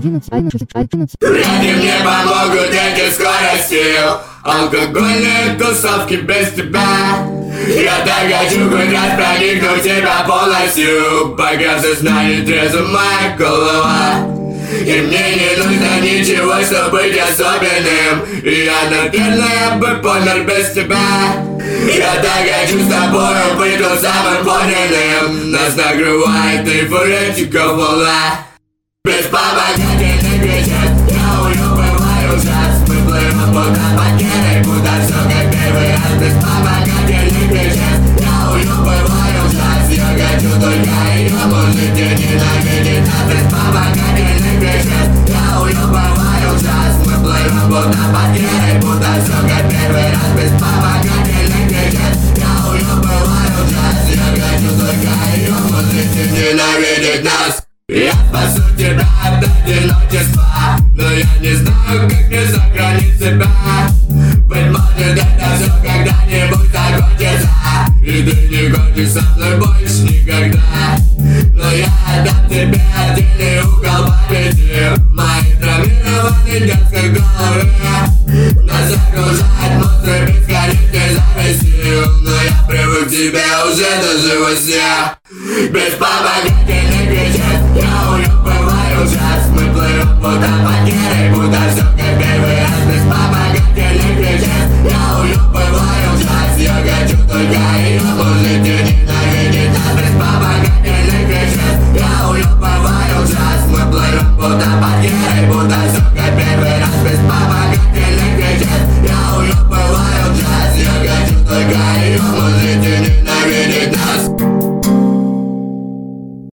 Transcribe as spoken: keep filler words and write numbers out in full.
одиннадцать, одиннадцать, одиннадцать. Вряд ли мне помогут эти скорости, алкогольные тусовки без тебя. Я так хочу хоть раз проникнуть в тебя полностью, пока сознание трезво моя голова. И мне не нужно ничего, чтобы быть особенным. Я, наверное, бы помер без тебя. Я так хочу с тобой быть тем самым подлинным. Нас накрывает эйфоретика волна. Беспомогательный кричит, я уебываю ужас. Мы плывем будто потерей, будто все как первый раз. Беспомогательный кричит, я уебываю ужас. Я хочу только ее, можете ненавидеть нас. Беспомогательный кричит, я уебываю ужас. Мы плывем будто потерей, будто все как первый раз. Беспомогательный кричит, я уебываю ужас. Я хочу только ее, можете ненавидеть нас. Я спасу тебя от одиночества, но я не знаю, как мне сохранить себя. Быть может, это все когда-нибудь закончится, и ты не хочешь со мной больше никогда. Но я отдам тебе отдельный угол памяти в моей травмированной детской голове. Нас окружает монстры бесконечной зависти, но я привык к тебе уже даже во сне. Беспомогательный кричит, я уебываю ужас. Мы плывем будто потерей, будто все как первый раз. Беспомогательный кричит, я уебываю ужас. Я хочу только ее, можете ненавидеть нас. Беспомогательный кричит.